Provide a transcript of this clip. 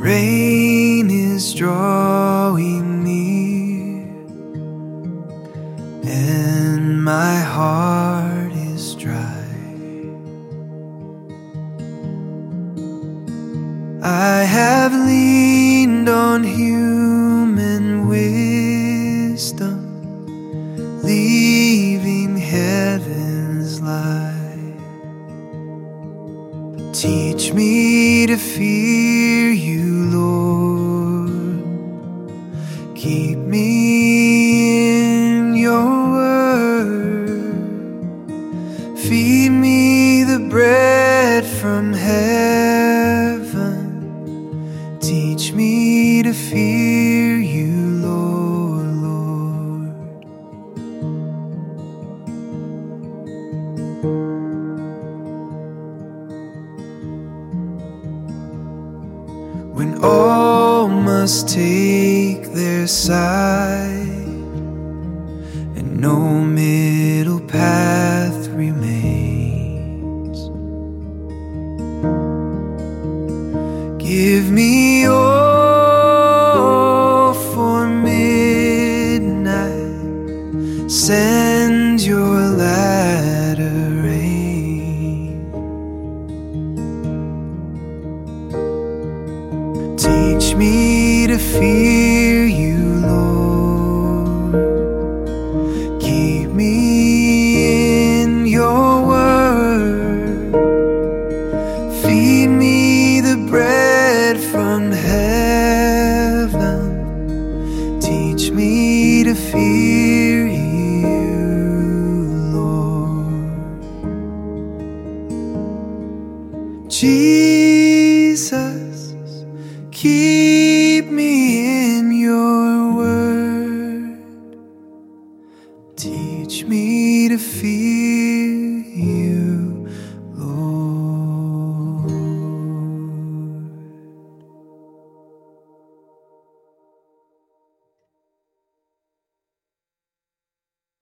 rain is drawing near, and my heart is dry. I have leaned on human wisdom, leaving heaven's light. Teach me to fear you, Lord. Keep me in your word. Feed me the bread from heaven. Teach me to fear you, Lord, Lord. When all must take their side and no middle path remains, give me all for midnight. Send your latter rain. Teach me to fear you, Lord. Keep me in your word. Feed me the bread from heaven. Teach me to fear you, Lord. Jesus, keep me in your word. Teach me to fear